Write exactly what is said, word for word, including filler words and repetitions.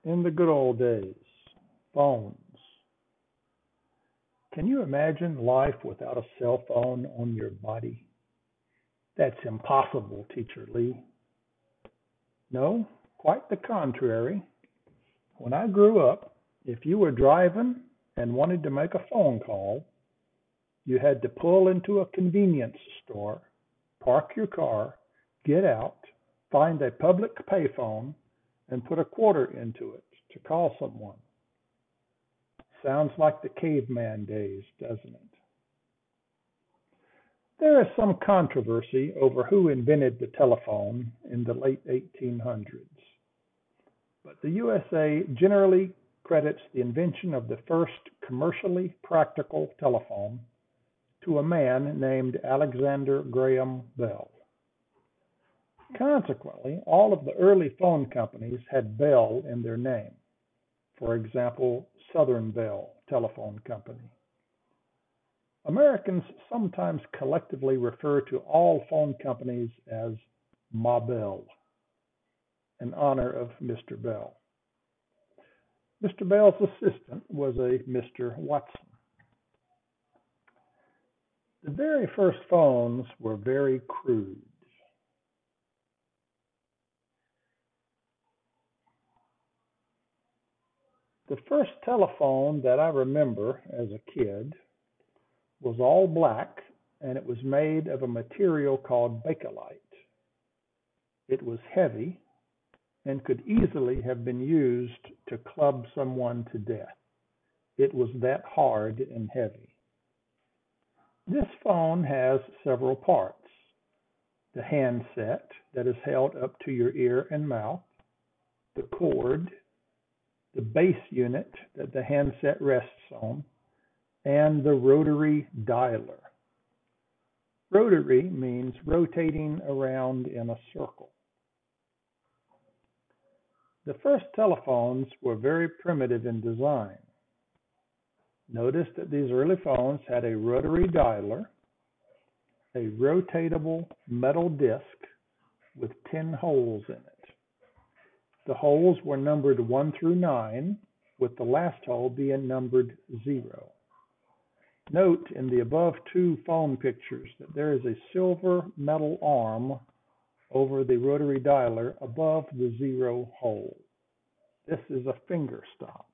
In the good old days, phones. Can you imagine life without a cell phone on your body? That's impossible, Teacher Lee. No, quite the contrary. When I grew up, if you were driving and wanted to make a phone call, you had to pull into a convenience store, park your car, get out, find a public payphone, and put a quarter into it to call someone. Sounds like the caveman days, doesn't it? There is some controversy over who invented the telephone in the late eighteen hundreds, but the U S A generally credits the invention of the first commercially practical telephone to a man named Alexander Graham Bell. Consequently, all of the early phone companies had Bell in their name. For example, Southern Bell Telephone Company. Americans sometimes collectively refer to all phone companies as Ma Bell, in honor of Mister Bell. Mister Bell's assistant was a Mister Watson. The very first phones were very crude. The first telephone that I remember as a kid was all black, and it was made of a material called Bakelite. It was heavy and could easily have been used to club someone to death. It was that hard and heavy. This phone has several parts. The handset that is held up to your ear and mouth, the cord, the base unit that the handset rests on, and the rotary dialer. Rotary means rotating around in a circle. The first telephones were very primitive in design. Notice that these early phones had a rotary dialer, a rotatable metal disc with ten holes in it. The holes were numbered one through nine, with the last hole being numbered zero. Note in the above two phone pictures that there is a silver metal arm over the rotary dialer above the zero hole. This is a finger stop.